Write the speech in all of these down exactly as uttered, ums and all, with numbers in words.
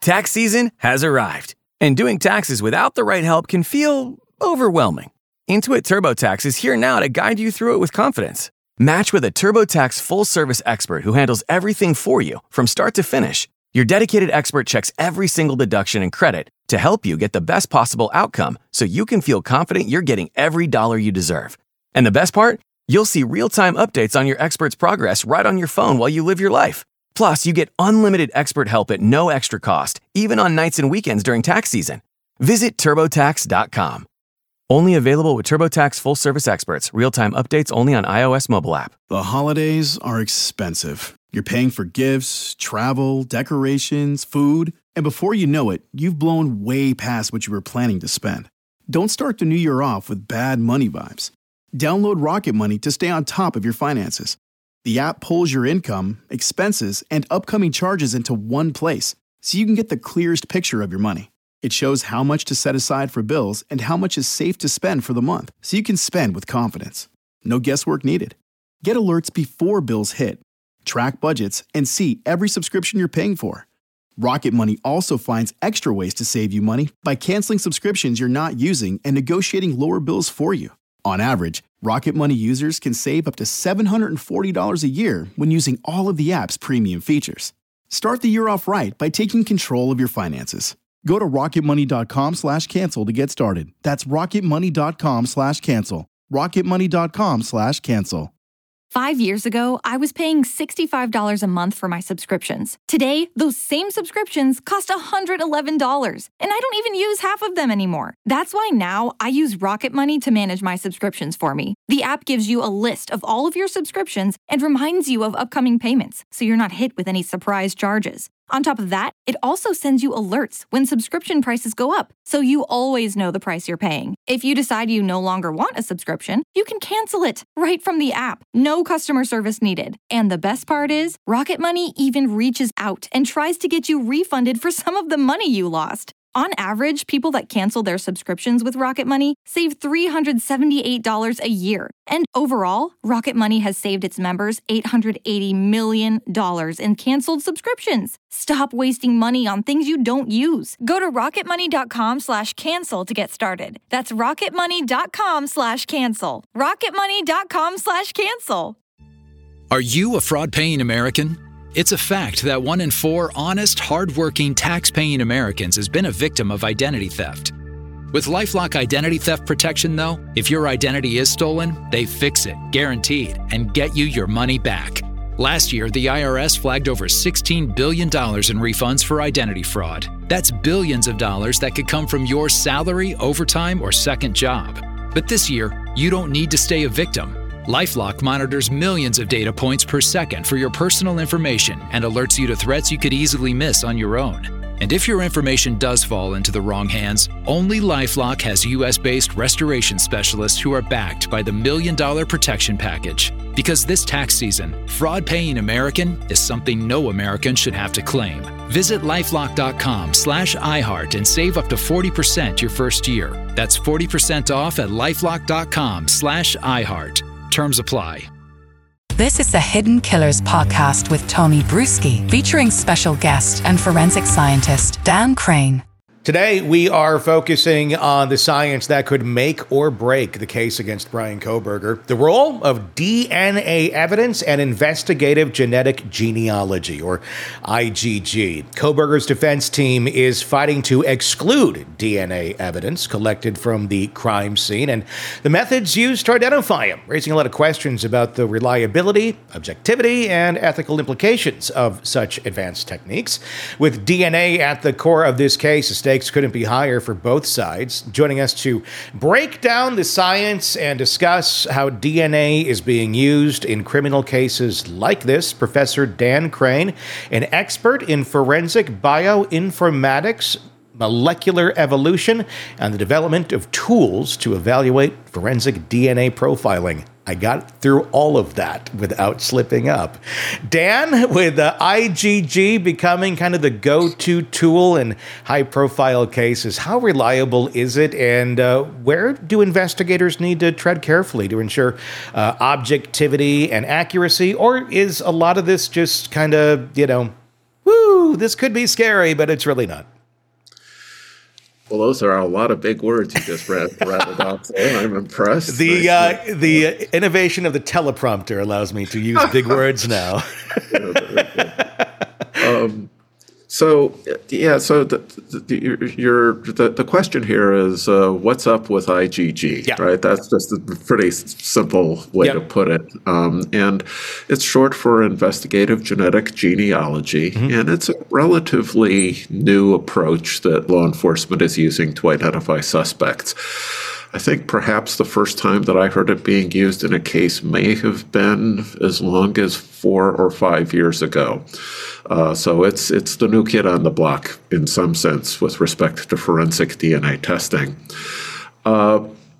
Tax season has arrived, and doing taxes without the right help can feel overwhelming. Intuit TurboTax is here now to guide you through it with confidence. Match with a TurboTax full-service expert who handles everything for you from start to finish. Your dedicated expert checks every single deduction and credit to help you get the best possible outcome so you can feel confident you're getting every dollar you deserve. And the best part? You'll see real-time updates on your expert's progress right on your phone while you live your life. Plus, you get unlimited expert help at no extra cost, even on nights and weekends during tax season. Visit TurboTax dot com. Only available with TurboTax full-service experts. Real-time updates only on iOS mobile app. The holidays are expensive. You're paying for gifts, travel, decorations, food, and before you know it, you've blown way past what you were planning to spend. Don't start the new year off with bad money vibes. Download Rocket Money to stay on top of your finances. The app pulls your income, expenses, and upcoming charges into one place, so you can get the clearest picture of your money. It shows how much to set aside for bills and how much is safe to spend for the month, so you can spend with confidence. No guesswork needed. Get alerts before bills hit, track budgets, and see every subscription you're paying for. Rocket Money also finds extra ways to save you money by canceling subscriptions you're not using and negotiating lower bills for you. On average, Rocket Money users can save up to seven hundred forty dollars a year when using all of the app's premium features. Start the year off right by taking control of your finances. Go to rocketmoney.com slash cancel to get started. That's rocketmoney.com slash cancel. rocketmoney.com slash cancel. Five years ago, I was paying sixty-five dollars a month for my subscriptions. Today, those same subscriptions cost one hundred eleven dollars, and I don't even use half of them anymore. That's why now I use Rocket Money to manage my subscriptions for me. The app gives you a list of all of your subscriptions and reminds you of upcoming payments, so you're not hit with any surprise charges. On top of that, it also sends you alerts when subscription prices go up, so you always know the price you're paying. If you decide you no longer want a subscription, you can cancel it right from the app. No customer service needed. And the best part is, Rocket Money even reaches out and tries to get you refunded for some of the money you lost. On average, people that cancel their subscriptions with Rocket Money save three hundred seventy-eight dollars a year. And overall, Rocket Money has saved its members eight hundred eighty million dollars in canceled subscriptions. Stop wasting money on things you don't use. Go to rocketmoney.com slash cancel to get started. That's rocketmoney.com slash cancel. rocketmoney.com slash cancel. Are you a fraud-paying American? It's a fact that one in four honest, hard-working, tax-paying Americans has been a victim of identity theft. With LifeLock Identity Theft Protection, though, if your identity is stolen, they fix it, guaranteed, and get you your money back. Last year, the I R S flagged over sixteen billion dollars in refunds for identity fraud. That's billions of dollars that could come from your salary, overtime, or second job. But this year, you don't need to stay a victim. LifeLock monitors millions of data points per second for your personal information and alerts you to threats you could easily miss on your own. And if your information does fall into the wrong hands, only LifeLock has U S-based restoration specialists who are backed by the Million Dollar Protection Package. Because this tax season, fraud-paying American is something no American should have to claim. Visit lifelock.com slash iHeart and save up to forty percent your first year. That's forty percent off at lifelock.com slash iHeart. Terms apply. This is the Hidden Killers podcast with Tony Bruschi, featuring special guest and forensic scientist Dan Crane. Today, we are focusing on the science that could make or break the case against Bryan Kohberger, the role of D N A evidence and investigative genetic genealogy, or I G G. Kohberger's defense team is fighting to exclude D N A evidence collected from the crime scene and the methods used to identify him, raising a lot of questions about the reliability, objectivity, and ethical implications of such advanced techniques. With D N A at the core of this case, the stakes couldn't be higher for both sides. Joining us to break down the science and discuss how D N A is being used in criminal cases like this, Professor Dan Crane, an expert in forensic bioinformatics, molecular evolution, and the development of tools to evaluate forensic D N A profiling. I got through all of that without slipping up. Dan, with uh, I G G becoming kind of the go-to tool in high-profile cases, how reliable is it, and uh, where do investigators need to tread carefully to ensure uh, objectivity and accuracy, or is a lot of this just kind of, you know, woo, ooh, this could be scary, but it's really not. Well, those are a lot of big words you just read, rattled off there. I'm impressed. The uh, the innovation of the teleprompter allows me to use big words now. um, so, yeah, so the, the, your, the, the question here is, uh, what's up with I G G, yeah. right? That's just a pretty simple way yep. to put it. Um, and it's short for investigative genetic genealogy, mm-hmm. and it's a relatively new approach that law enforcement is using to identify suspects. I think perhaps the first time that I heard it being used in a case may have been as long as four or five years ago. Uh, so it's it's the new kid on the block in some sense with respect to forensic D N A testing. Uh,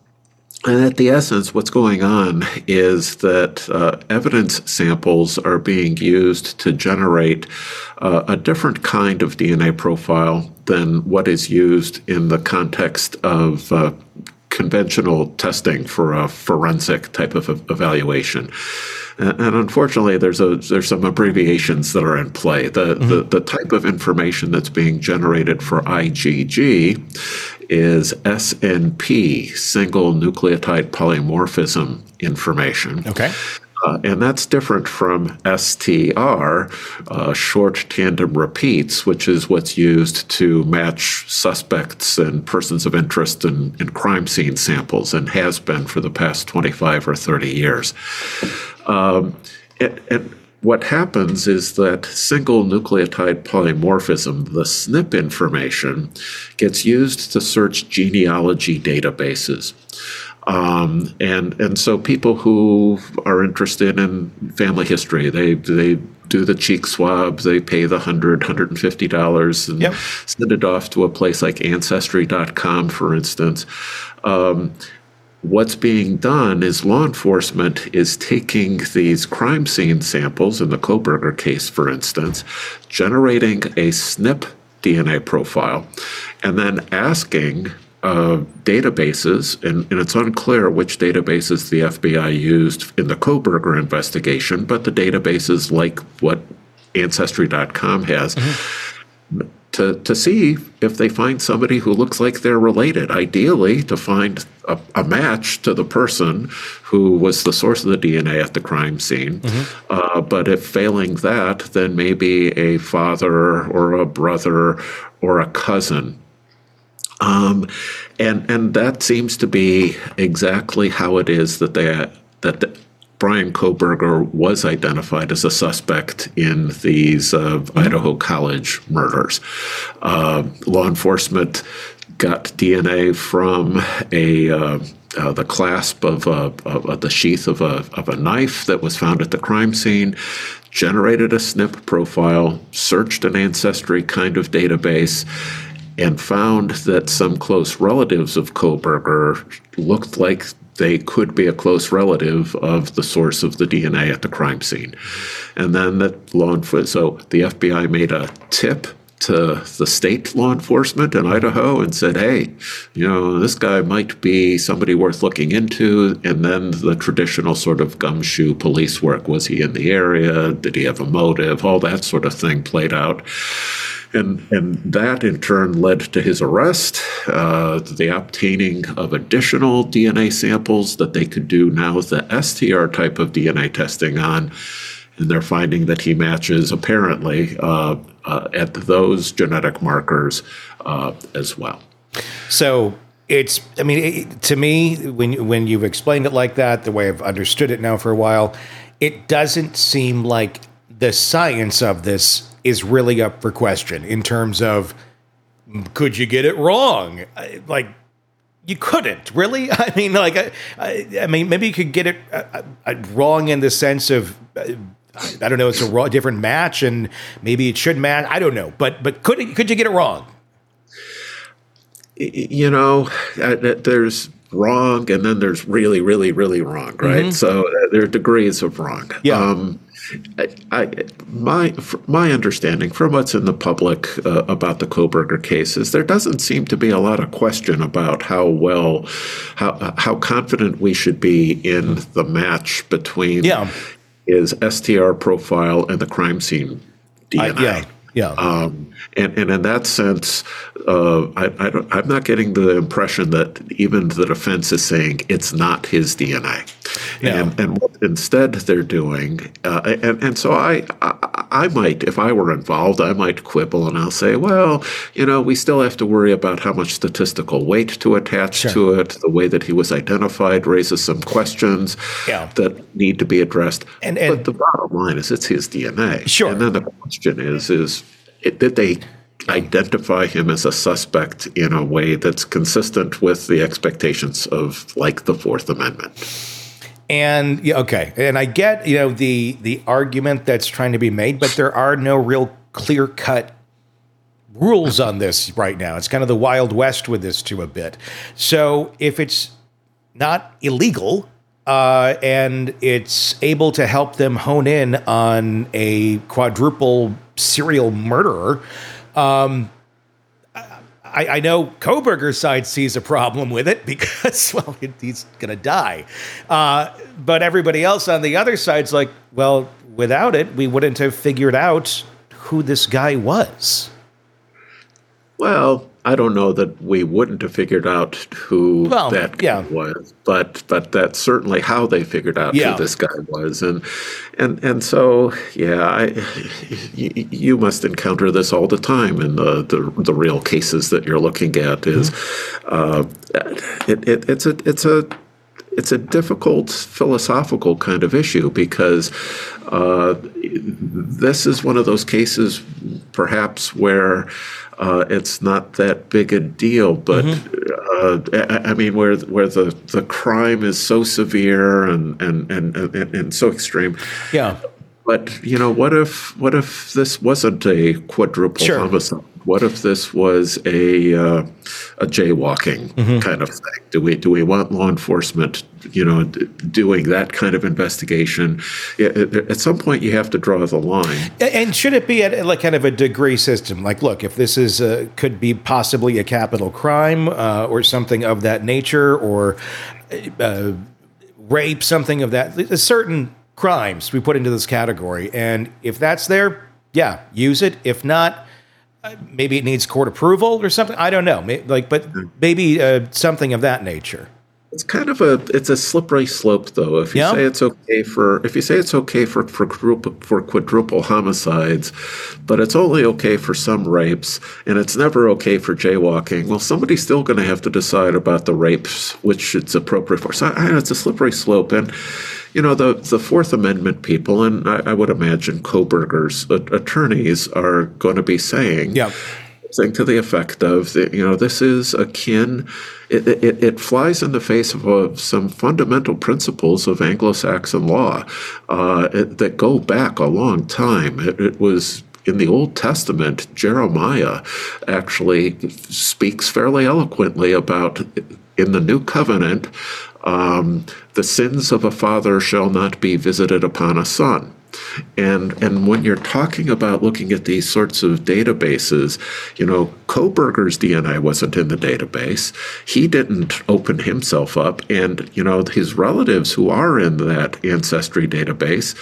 and at the essence, what's going on is that uh, evidence samples are being used to generate uh, a different kind of D N A profile than what is used in the context of uh, conventional testing for a forensic type of evaluation. And, and unfortunately, there's a there's some abbreviations that are in play. The, mm-hmm. the the type of information that's being generated for I G G is S N P, single nucleotide polymorphism information. Okay. Uh, and that's different from S T R, uh, short tandem repeats, which is what's used to match suspects and persons of interest in, in crime scene samples and has been for the past twenty-five or thirty years. Um, and, and what happens is that single nucleotide polymorphism, the S N P information, gets used to search genealogy databases. Um, and and so people who are interested in family history, they they do the cheek swab, they pay the one hundred dollars, one hundred fifty dollars and yep. send it off to a place like Ancestry dot com, for instance. Um, what's being done is law enforcement is taking these crime scene samples, in the Kohberger case, for instance, generating a S N P D N A profile, and then asking Uh, databases, and, and it's unclear which databases the F B I used in the Kohberger investigation, but the databases like what Ancestry dot com has, mm-hmm. to, to see if they find somebody who looks like they're related, ideally to find a, a match to the person who was the source of the D N A at the crime scene. Mm-hmm. Uh, but if failing that, then maybe a father or a brother or a cousin. Um, and and that seems to be exactly how it is that they that the, Bryan Kohberger was identified as a suspect in these uh, mm-hmm. Idaho College murders. Uh, law enforcement got D N A from a uh, uh, the clasp of, a, of the sheath of a of a knife that was found at the crime scene. Generated a S N P profile, searched an ancestry kind of database, and found that some close relatives of Kohberger looked like they could be a close relative of the source of the D N A at the crime scene. And then that law enforcement, so the F B I made a tip to the state law enforcement in Idaho and said, hey, you know, this guy might be somebody worth looking into. And then the traditional sort of gumshoe police work. Was he in the area? Did he have a motive? All that sort of thing played out. And, and that, in turn, led to his arrest, uh, the obtaining of additional D N A samples that they could do now the S T R type of D N A testing on. And they're finding that he matches, apparently, uh, uh, at those genetic markers uh, as well. So it's, I mean, it, to me, when, when you've explained it like that, the way I've understood it now for a while, it doesn't seem like the science of this is really up for question in terms of, could you get it wrong? Like, you couldn't, really? I mean, like, I, I, I mean, maybe you could get it uh, uh, wrong in the sense of, uh, I don't know, it's a raw, different match, and maybe it should match. I don't know, but but could it, could you get it wrong? You know, there's wrong, and then there's really, really, really wrong, right? Mm-hmm. So uh, there are degrees of wrong. Yeah. Um, I, I, my my understanding from what's in the public uh, about the Kohberger case is there doesn't seem to be a lot of question about how well, how how confident we should be in the match between yeah. his S T R profile and the crime scene D N A. Uh, yeah. Yeah. Um, and, and in that sense, uh, I, I don't, I'm not getting the impression that even the defense is saying it's not his D N A. No. And, and what instead they're doing, uh, and, and so I, I, I might, if I were involved, I might quibble and I'll say, well, you know, we still have to worry about how much statistical weight to attach Sure. to it. The way that he was identified raises some questions Yeah. that need to be addressed. And- and- but the bottom line is it's his D N A. Sure. And then the question is, is it, did they identify him as a suspect in a way that's consistent with the expectations of, like, the Fourth Amendment? And yeah, okay, and I get, you know, the the argument that's trying to be made, but there are no real clear-cut rules on this right now. It's kind of the Wild West with this too a bit. So if it's not illegal uh, and it's able to help them hone in on a quadruple serial murderer, um, I, I know Kohberger's side sees a problem with it because, well, he's going to die. Uh, but everybody else on the other side's like, well, without it, we wouldn't have figured out who this guy was. Well, I don't know that we wouldn't have figured out who Well, that guy yeah. was, but but that's certainly how they figured out Yeah. who this guy was, and and and so yeah, I, you, you must encounter this all the time in the the, the real cases that you're looking at. Is uh, it, it it's a it's a it's a difficult philosophical kind of issue because uh, this is one of those cases, perhaps, where uh, it's not that big a deal, but mm-hmm. uh, I, I mean, where where the, the crime is so severe and and, and, and, and so extreme. Yeah. But, you know, what if what if this wasn't a quadruple Sure. homicide? What if this was a uh, a jaywalking Mm-hmm. kind of thing? Do we do we want law enforcement, you know, d- doing that kind of investigation? It, it, at some point, you have to draw the line. And should it be at like kind of a degree system? Like, look, if this is a, could be possibly a capital crime uh, or something of that nature, or uh, rape, something of that, certain crimes we put into this category. And if that's there, yeah, use it. If not, uh, maybe it needs court approval or something. I don't know. Maybe, like, but maybe uh, something of that nature. It's kind of a it's a slippery slope, though. If you Yeah. say it's okay for if you say it's okay for for quadruple, for quadruple homicides, but it's only okay for some rapes, and it's never okay for jaywalking. Well, somebody's still going to have to decide about the rapes, which it's appropriate for. So I, it's a slippery slope, and you know the the Fourth Amendment people, and I, I would imagine Kohberger's uh, attorneys are going to be saying, Yeah. something to the effect of, you know, this is akin, it, it, it flies in the face of, of some fundamental principles of Anglo-Saxon law uh, it, that go back a long time. It, it was in the Old Testament, Jeremiah actually speaks fairly eloquently about, in the New Covenant, um, the sins of a father shall not be visited upon a son. And and when you're talking about looking at these sorts of databases, you know, Kohberger's D N A wasn't in the database. He didn't open himself up. And, you know, his relatives who are in that ancestry database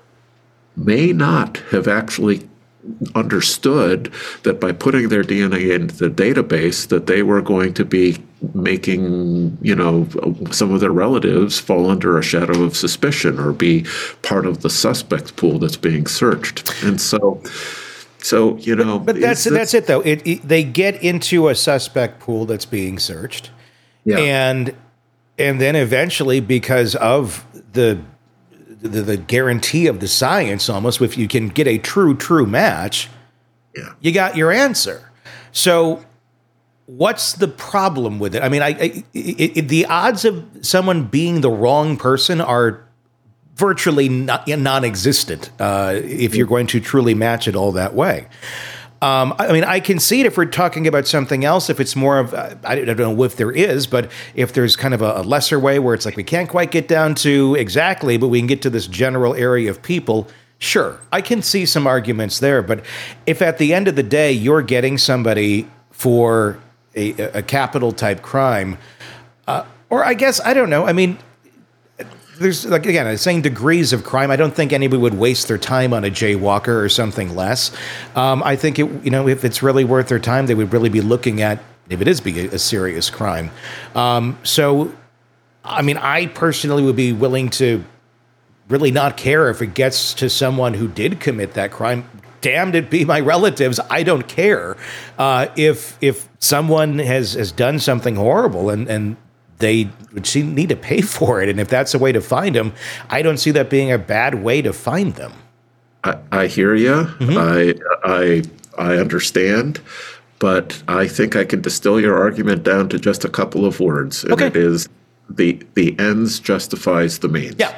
may not have actually understood that by putting their D N A into the database that they were going to be making, you know, some of their relatives fall under a shadow of suspicion or be part of the suspect pool that's being searched. And so, so you know, But that's this, that's it though. It, it they get into a suspect pool that's being searched, yeah. and and then eventually, because of the, the the guarantee of the science, almost, if you can get a true true match, Yeah. you got your answer. So, what's the problem with it? I mean, I, I it, it, the odds of someone being the wrong person are virtually not, non-existent uh, if you're going to truly match it all that way. Um, I mean, I concede if we're talking about something else, if it's more of, uh, I don't know if there is, but if there's kind of a, a lesser way where it's like we can't quite get down to exactly, but we can get to this general area of people, sure, I can see some arguments there. But if at the end of the day you're getting somebody for a, a capital type crime, uh, or I guess, I don't know, I mean, there's like again, I'm saying degrees of crime. I don't think anybody would waste their time on a jaywalker or something less. Um, I think it, you know, if it's really worth their time, they would really be looking at if it is be a serious crime. Um, so, I mean, I personally would be willing to really not care if it gets to someone who did commit that crime. Damned it be my relatives. I don't care uh, if if someone has has done something horrible and and. They would need to pay for it. And if that's a way to find them, I don't see that being a bad way to find them. I, I hear you. Mm-hmm. I, I, I understand. But I think I can distill your argument down to just a couple of words. And okay. It is the, the ends justifies the means. Yeah.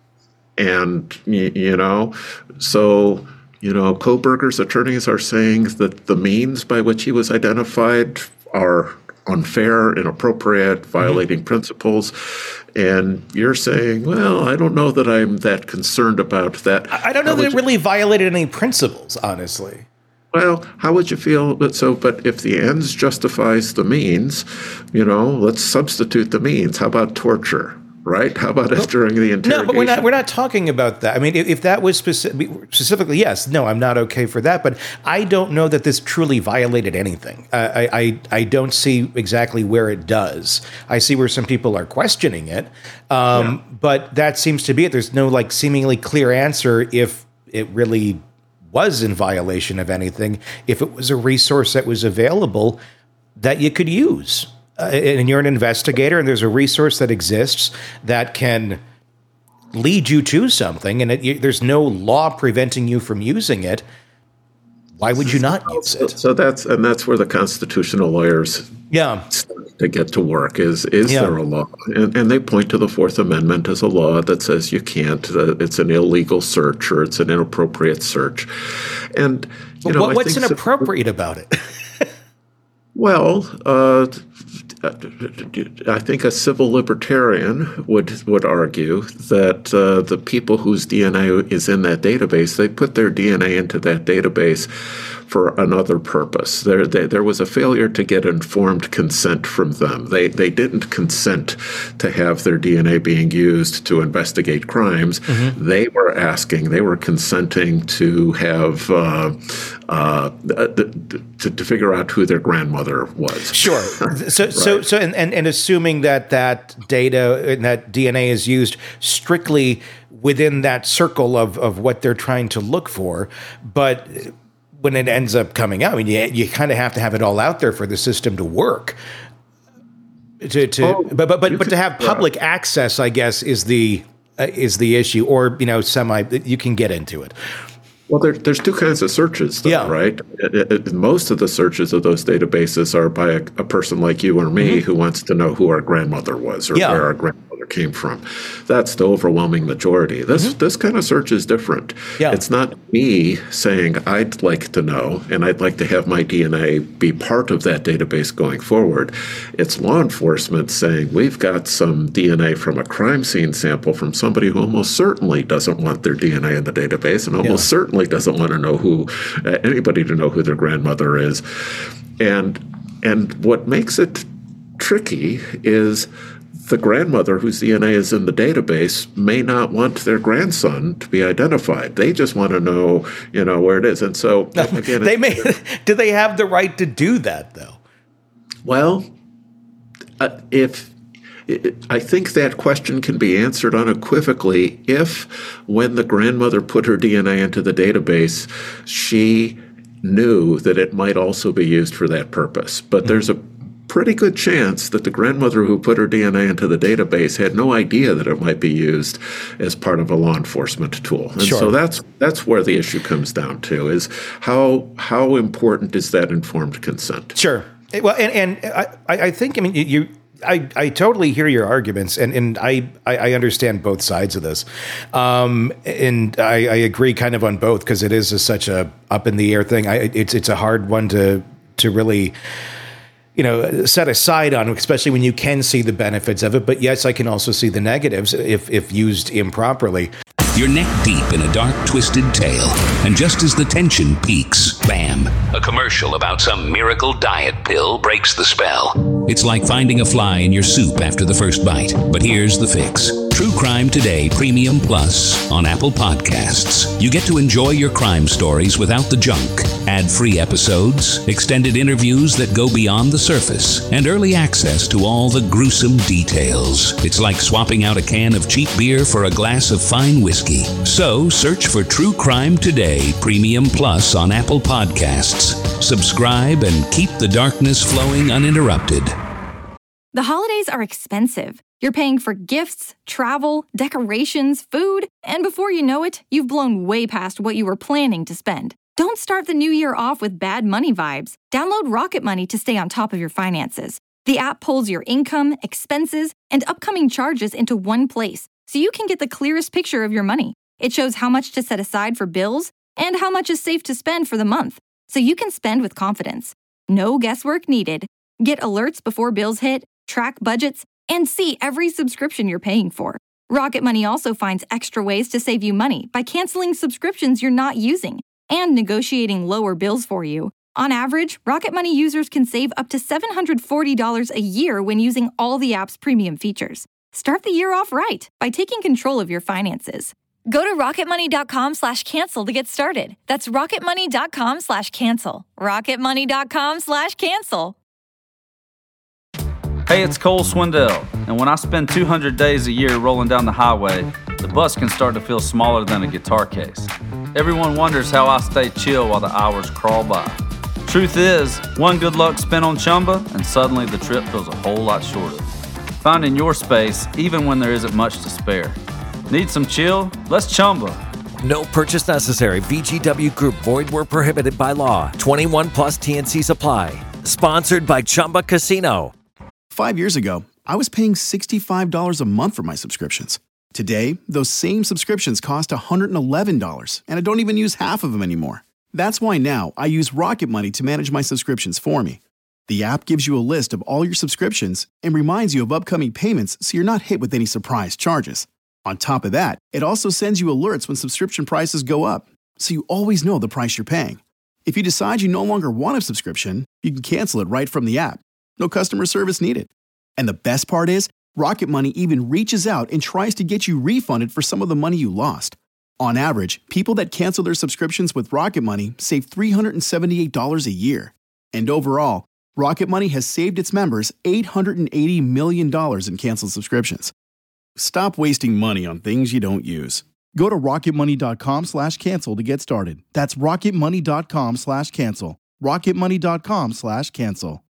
And, you know, so, you know, Kohberger's attorneys are saying that the means by which he was identified are unfair, inappropriate, violating mm-hmm. principles. And you're saying, well, I don't know that I'm that concerned about that. I don't know how that it really violated any principles, honestly. Well, how would you feel? But so, but if the ends justifies the means, you know, let's substitute the means. How about torture? Right? How about it during the interrogation? No, but we're not. We're not talking about that. I mean, if, if that was specific, specifically, yes, no, I'm not okay for that. But I don't know that this truly violated anything. Uh, I, I, I don't see exactly where it does. I see where some people are questioning it, um, yeah. but that seems to be it. There's no like seemingly clear answer if it really was in violation of anything. If it was a resource that was available that you could use. Uh, and you're an investigator, and there's a resource that exists that can lead you to something, and it, you, there's no law preventing you from using it. Why would you not use it? So, so that's and that's where the constitutional lawyers yeah. start to get to work. Is is yeah. there a law? And, and they point to the Fourth Amendment as a law that says you can't. Uh, it's an illegal search or it's an inappropriate search. And you know, what, I what's think inappropriate so, about it? Well, uh, I think a civil libertarian would would argue that uh, the people whose D N A is in that database, they put their D N A into that database for another purpose. There, they, there was a failure to get informed consent from them. They they didn't consent to have their D N A being used to investigate crimes. Mm-hmm. They were asking, they were consenting to have uh, uh, to, to figure out who their grandmother was. Sure. So right. so so and, and and assuming that that data and that D N A is used strictly within that circle of of what they're trying to look for, but when it ends up coming out, I mean, you, you kind of have to have it all out there for the system to work. To, to oh, but but but, but to have public yeah. access, I guess, is the uh, is the issue, or you know, semi. You can get into it. Well, there, there's two kinds of searches, though, yeah. right? It, it, most of the searches of those databases are by a, a person like you or me mm-hmm. who wants to know who our grandmother was or yeah. where our grandmother came from. That's the overwhelming majority. This mm-hmm. this kind of search is different. Yeah. It's not me saying I'd like to know and I'd like to have my D N A be part of that database going forward. It's law enforcement saying we've got some D N A from a crime scene sample from somebody who almost certainly doesn't want their D N A in the database and almost yeah. certainly doesn't want to know who uh, anybody to know who their grandmother is. And and what makes it tricky is the grandmother whose D N A is in the database may not want their grandson to be identified. They just want to know, you know, where it is. And so again, they may do they have the right to do that though? Well, uh, if I think that question can be answered unequivocally if, when the grandmother put her D N A into the database, she knew that it might also be used for that purpose. But mm-hmm. there's a pretty good chance that the grandmother who put her D N A into the database had no idea that it might be used as part of a law enforcement tool. And sure. so that's that's where the issue comes down to, is how how important is that informed consent? Sure. Well, and, and I, I think, I mean, you I, I totally hear your arguments, and, and I, I understand both sides of this. Um, and I, I agree kind of on both, because it is a, such a up in the air thing. I, it's it's a hard one to to really, you know, set aside on, especially when you can see the benefits of it. But yes, I can also see the negatives if if used improperly. You're neck deep in a dark, twisted tale, and just as the tension peaks, bam, a commercial about some miracle diet pill breaks the spell. It's like finding a fly in your soup after the first bite. But here's the fix. True Crime Today Premium Plus on Apple Podcasts. You get to enjoy your crime stories without the junk. Ad-free episodes, extended interviews that go beyond the surface, and early access to all the gruesome details. It's like swapping out a can of cheap beer for a glass of fine whiskey. So search for True Crime Today Premium Plus on Apple Podcasts. Subscribe and keep the darkness flowing uninterrupted. The holidays are expensive. You're paying for gifts, travel, decorations, food, and before you know it, you've blown way past what you were planning to spend. Don't start the new year off with bad money vibes. Download Rocket Money to stay on top of your finances. The app pulls your income, expenses, and upcoming charges into one place, so you can get the clearest picture of your money. It shows how much to set aside for bills and how much is safe to spend for the month, so you can spend with confidence. No guesswork needed. Get alerts before bills hit, track budgets, and see every subscription you're paying for. Rocket Money also finds extra ways to save you money by canceling subscriptions you're not using and negotiating lower bills for you. On average, Rocket Money users can save up to seven hundred forty dollars a year when using all the app's premium features. Start the year off right by taking control of your finances. Go to rocketmoney.com slash cancel to get started. That's rocketmoney.com slash cancel. rocketmoney.com slash cancel. Hey, it's Cole Swindell, and when I spend two hundred days a year rolling down the highway, the bus can start to feel smaller than a guitar case. Everyone wonders how I stay chill while the hours crawl by. Truth is, one good luck spin on Chumba, and suddenly the trip feels a whole lot shorter. Finding your space, even when there isn't much to spare. Need some chill? Let's Chumba. No purchase necessary. V G W Group. Void where prohibited by law. twenty-one plus T N C supply. Sponsored by Chumba Casino. Five years ago, I was paying sixty-five dollars a month for my subscriptions. Today, those same subscriptions cost one hundred eleven dollars, and I don't even use half of them anymore. That's why now I use Rocket Money to manage my subscriptions for me. The app gives you a list of all your subscriptions and reminds you of upcoming payments so you're not hit with any surprise charges. On top of that, it also sends you alerts when subscription prices go up, so you always know the price you're paying. If you decide you no longer want a subscription, you can cancel it right from the app. No customer service needed. And the best part is, Rocket Money even reaches out and tries to get you refunded for some of the money you lost. On average, people that cancel their subscriptions with Rocket Money save three hundred seventy-eight dollars a year. And overall, Rocket Money has saved its members eight hundred eighty million dollars in canceled subscriptions. Stop wasting money on things you don't use. Go to rocketmoney.com slash cancel to get started. That's rocketmoney.com slash cancel. rocketmoney.com slash cancel.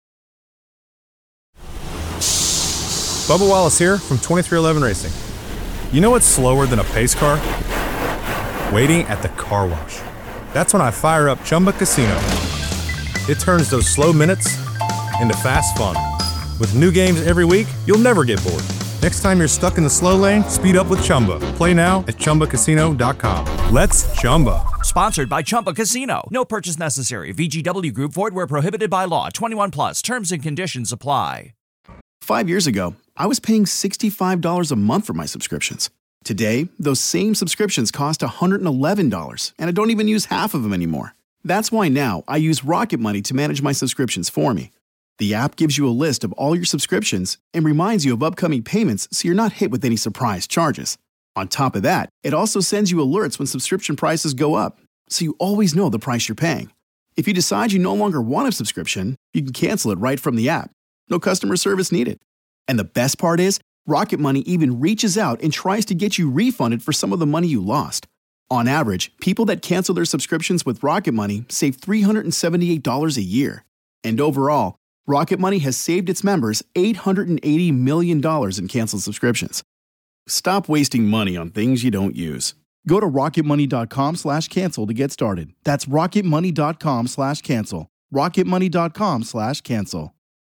Bubba Wallace here from twenty-three eleven Racing. You know what's slower than a pace car? Waiting at the car wash. That's when I fire up Chumba Casino. It turns those slow minutes into fast fun. With new games every week, you'll never get bored. Next time you're stuck in the slow lane, speed up with Chumba. Play now at chumba casino dot com. Let's Chumba. Sponsored by Chumba Casino. No purchase necessary. V G W Group. Void where prohibited by law. twenty-one plus. Terms and conditions apply. Five years ago, I was paying sixty-five dollars a month for my subscriptions. Today, those same subscriptions cost one hundred eleven dollars, and I don't even use half of them anymore. That's why now I use Rocket Money to manage my subscriptions for me. The app gives you a list of all your subscriptions and reminds you of upcoming payments so you're not hit with any surprise charges. On top of that, it also sends you alerts when subscription prices go up, so you always know the price you're paying. If you decide you no longer want a subscription, you can cancel it right from the app. No customer service needed. And the best part is, Rocket Money even reaches out and tries to get you refunded for some of the money you lost. On average, people that cancel their subscriptions with Rocket Money save three hundred seventy-eight dollars a year. And overall, Rocket Money has saved its members eight hundred eighty million dollars in canceled subscriptions. Stop wasting money on things you don't use. Go to rocketmoney.com slash cancel to get started. That's rocketmoney.com slash cancel. rocketmoney.com slash cancel.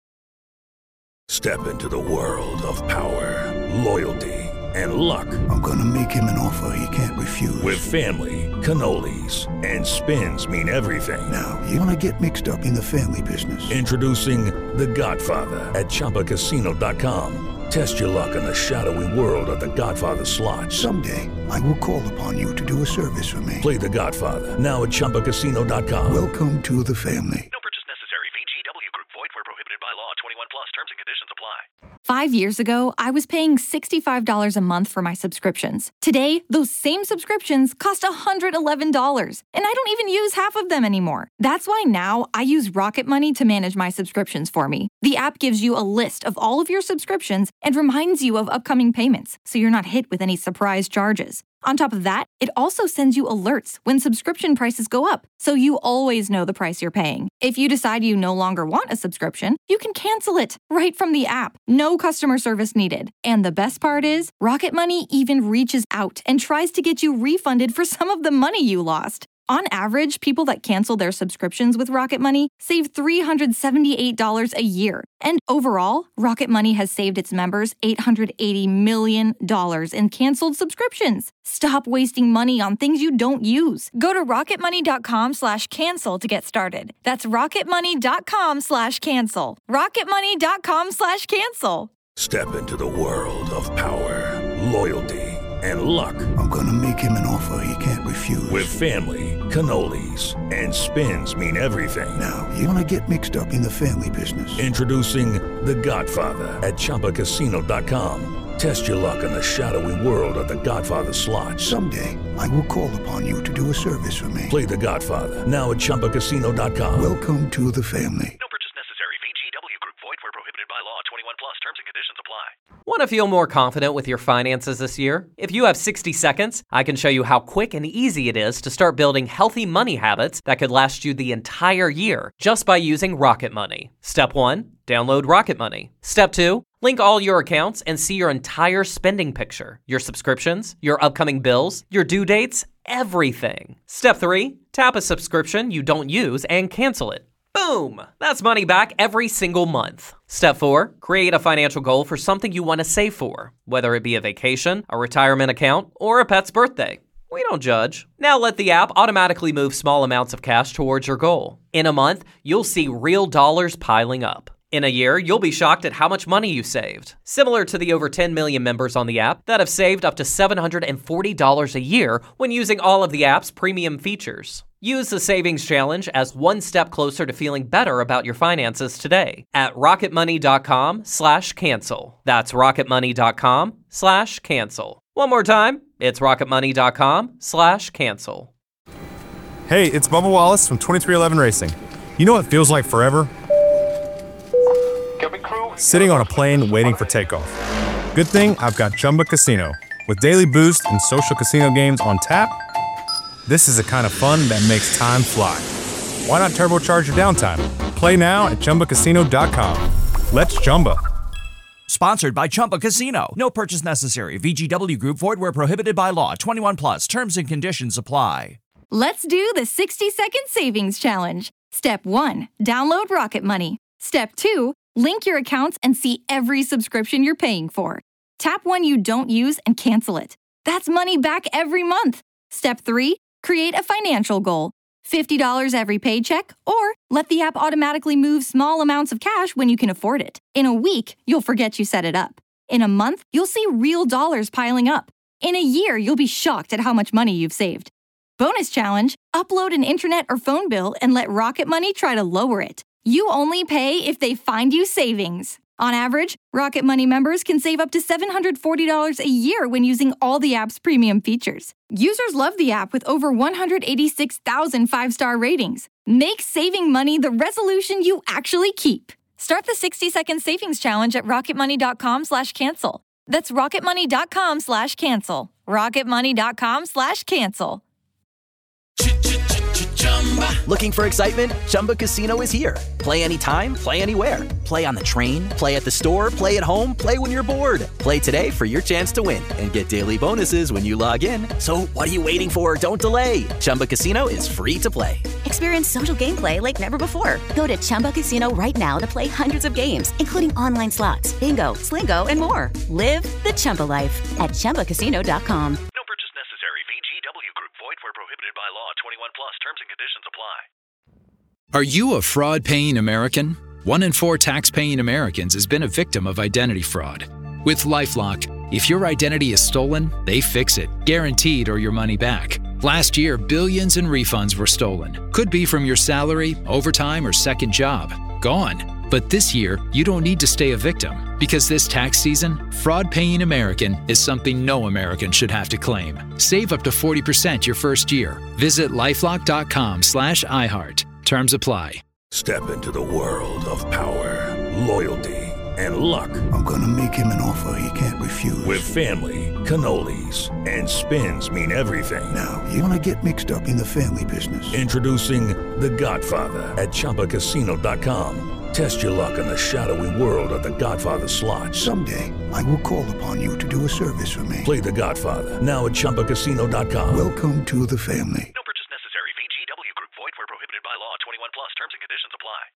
Step into the world of power, loyalty, and luck. I'm gonna make him an offer he can't refuse. With family, cannolis, and spins mean everything. Now, you wanna get mixed up in the family business. Introducing The Godfather at chumba casino dot com. Test your luck in the shadowy world of The Godfather slot. Someday, I will call upon you to do a service for me. Play The Godfather, now at chumba casino dot com. Welcome to the family. No purchase necessary. V G W Group. Void where prohibited by law. twenty-one plus. Terms and conditions apply. Five years ago, I was paying sixty-five dollars a month for my subscriptions. Today, those same subscriptions cost one hundred eleven dollars, and I don't even use half of them anymore. That's why now I use Rocket Money to manage my subscriptions for me. The app gives you a list of all of your subscriptions and reminds you of upcoming payments, so you're not hit with any surprise charges. On top of that, it also sends you alerts when subscription prices go up, so you always know the price you're paying. If you decide you no longer want a subscription, you can cancel it right from the app. No customer service needed. And the best part is, Rocket Money even reaches out and tries to get you refunded for some of the money you lost. On average, people that cancel their subscriptions with Rocket Money save three hundred seventy-eight dollars a year. And overall, Rocket Money has saved its members eight hundred eighty million dollars in canceled subscriptions. Stop wasting money on things you don't use. Go to rocketmoney.com slash cancel to get started. That's rocketmoney.com slash cancel. rocketmoney.com slash cancel. Step into the world of power, loyalty, and luck. I'm gonna make him an offer he can't refuse. With family, cannolis, and spins mean everything. Now, you wanna get mixed up in the family business. Introducing The Godfather at Chumba Casino dot com. Test your luck in the shadowy world of The Godfather slot. Someday, I will call upon you to do a service for me. Play The Godfather now at Chumba Casino dot com. Welcome to the family. No purchase necessary. V G W Group. Void where prohibited by law. twenty-one plus. Terms and conditions apply. Want to feel more confident with your finances this year? If you have sixty seconds, I can show you how quick and easy it is to start building healthy money habits that could last you the entire year just by using Rocket Money. Step one, download Rocket Money. Step two, link all your accounts and see your entire spending picture, your subscriptions, your upcoming bills, your due dates, everything. Step three, tap a subscription you don't use and cancel it. Boom! That's money back every single month. Step four, create a financial goal for something you want to save for, whether it be a vacation, a retirement account, or a pet's birthday. We don't judge. Now let the app automatically move small amounts of cash towards your goal. In a month, you'll see real dollars piling up. In a year, you'll be shocked at how much money you saved. Similar to the over ten million members on the app that have saved up to seven hundred forty dollars a year when using all of the app's premium features. Use the Savings Challenge as one step closer to feeling better about your finances today at rocketmoney.com slash cancel. That's rocketmoney.com slash cancel. One more time, it's rocketmoney.com slash cancel. Hey, it's Bubba Wallace from twenty-three eleven Racing. You know what feels like forever? Sitting on a plane waiting for takeoff. Good thing I've got Chumba Casino. With daily boost and social casino games on tap, this is the kind of fun that makes time fly. Why not turbocharge your downtime? Play now at chumba casino dot com. Let's Chumba. Sponsored by Chumba Casino. No purchase necessary. V G W Group. Void where prohibited by law. twenty-one plus. Terms and conditions apply. Let's do the sixty second savings challenge. Step one, download Rocket Money. Step two, link your accounts and see every subscription you're paying for. Tap one you don't use and cancel it. That's money back every month. Step three, create a financial goal. fifty dollars every paycheck, or let the app automatically move small amounts of cash when you can afford it. In a week, you'll forget you set it up. In a month, you'll see real dollars piling up. In a year, you'll be shocked at how much money you've saved. Bonus challenge, upload an internet or phone bill and let Rocket Money try to lower it. You only pay if they find you savings. On average, Rocket Money members can save up to seven hundred forty dollars a year when using all the app's premium features. Users love the app with over one hundred eighty-six thousand five-star ratings. Make saving money the resolution you actually keep. Start the sixty second savings challenge at rocketmoney.com slash cancel. That's rocketmoney.com slash cancel. rocketmoney.com slash cancel. Looking for excitement? Chumba Casino is here. Play anytime, play anywhere. Play on the train, play at the store, play at home, play when you're bored. Play today for your chance to win and get daily bonuses when you log in. So what are you waiting for? Don't delay. Chumba Casino is free to play. Experience social gameplay like never before. Go to Chumba Casino right now to play hundreds of games, including online slots, bingo, Slingo, and more. Live the Chumba life at chumba casino dot com. No purchase necessary. V G W Group. Void where prohibited by law. twenty-one plus. Terms and conditions apply. Are you a fraud-paying American? One in four tax-paying Americans has been a victim of identity fraud. With LifeLock, if your identity is stolen, they fix it, guaranteed or your money back. Last year, billions in refunds were stolen. Could be from your salary, overtime, or second job. Gone. But this year, you don't need to stay a victim, because this tax season, fraud paying American is something no American should have to claim. Save up to forty percent your first year. Visit lifelock.com slash iHeart. Terms apply. Step into the world of power, loyalty, and luck. I'm gonna make him an offer he can't refuse. With family, cannolis, and spins mean everything. Now, you wanna get mixed up in the family business. Introducing The Godfather at Chumba Casino dot com. Test your luck in the shadowy world of The Godfather slot. Someday, I will call upon you to do a service for me. Play The Godfather now at Chumba Casino dot com. Welcome to the family. No